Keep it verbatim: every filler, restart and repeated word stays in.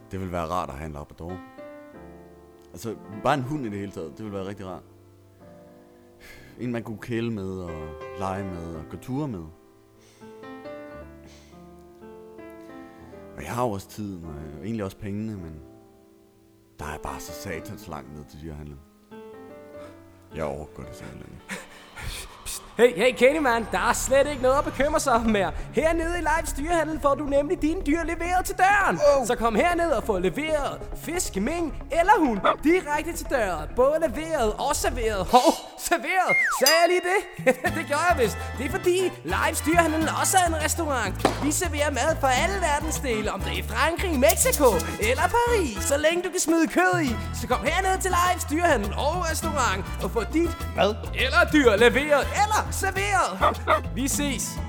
Det vil være rart at have en labrador. Altså, bare en hund i det hele taget, det vil være rigtig rart. En man kunne kæle med og lege med og gå ture med. Og jeg har jo også tiden og egentlig også pengene, men der er bare så satans langt ned til dyrehandlen. Jeg overgår det simpelthen. Hey, hey Candyman, der er slet ikke noget at bekymre sig om mere. Hernede i Leifs dyrehandel får du nemlig dine dyr leveret til døren. Oh. Så kom herned og få leveret fisk, mink eller hund direkte til døren. Både leveret og serveret. Hov, serveret? Sagde jeg lige det? Det gjorde jeg vist. Det er fordi Leifs dyrehandel også er en restaurant. Vi serverer mad fra alle verdensdele, om det er i Frankrig, Mexico eller Paris. Så længe du kan smide kød i, så kom herned til Leifs dyrehandel og restaurant og få dit mad eller dyr leveret eller serveret. Vi ses.